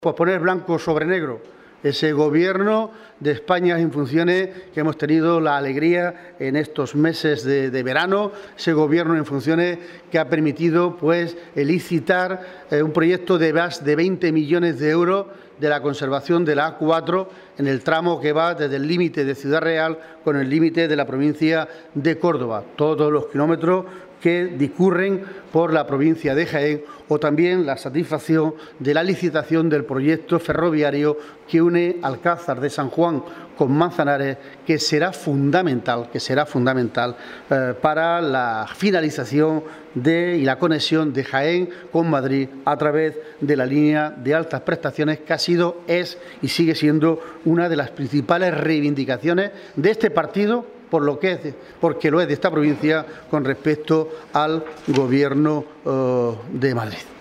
Pues poner blanco sobre negro ese gobierno de España en funciones que hemos tenido la alegría en estos meses de verano, ese gobierno en funciones que ha permitido pues licitar un proyecto de más de 20 millones de euros de la conservación de la A4 en el tramo que va desde el límite de Ciudad Real con el límite de la provincia de Córdoba, todos los kilómetros que discurren por la provincia de Jaén, o también la satisfacción de la licitación del proyecto ferroviario que une Alcázar de San Juan con Manzanares, que será fundamental para la finalización y la conexión de Jaén con Madrid a través de la línea de altas prestaciones, que ha sido, es y sigue siendo una de las principales reivindicaciones de este partido, porque lo es de esta provincia con respecto al Gobierno de Madrid.